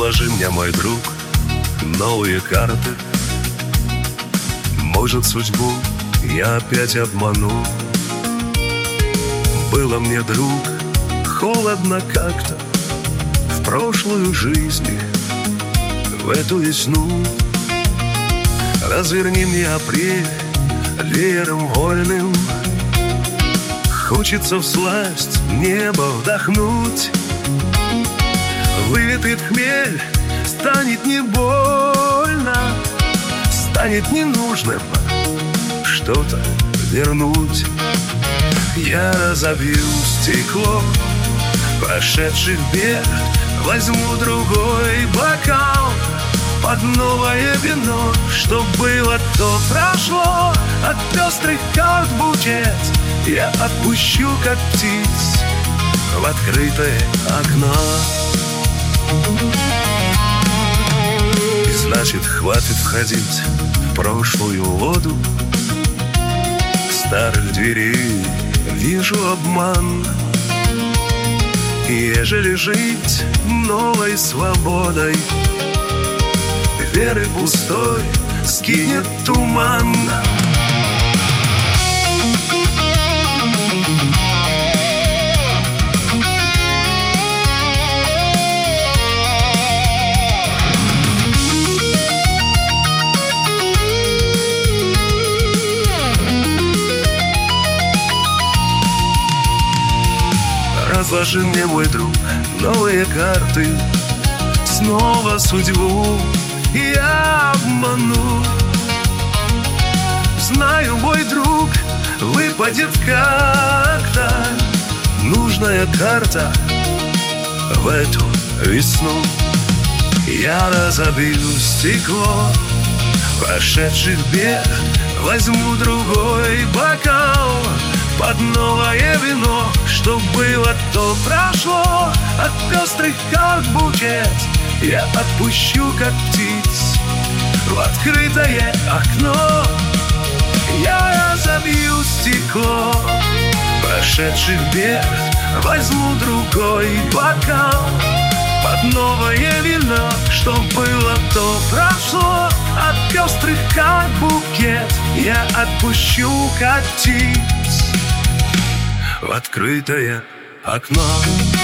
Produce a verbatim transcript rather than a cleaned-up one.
Разложи мне, мой друг, новые карты. Может, судьбу я опять обману. Было мне, друг, холодно как-то в прошлую жизнь, в эту весну. Разверни мне апрель веером вольным. Хочется всласть небо вдохнуть. Выветрит хмель, станет не больно, станет ненужным что-то вернуть. Я разобью стекло прошедших бед, возьму другой бокал под новое вино. Что было, то прошло, от пестрых карт букет я отпущу, как птиц, в открытое окно. И значит, хватит входить в прошлую воду. Старых дверей вижу обман. И ежели жить новой свободой, веры пустой скинет туман. Разложи мне, мой друг, новые карты. Снова судьбу я обману. Знаю, мой друг, выпадет как-то нужная карта в эту весну. Я разобью стекло прошедших бед, возьму другой бокал под новое вино. Что было, то прошло, от пестрых карт букет я отпущу, как птиц, в открытое окно. Я разобью стекло прошедших бед, возьму другой бокал под новое вино. Что было, то прошло, от пестрых карт букет я отпущу, как птиц, в открытое окно.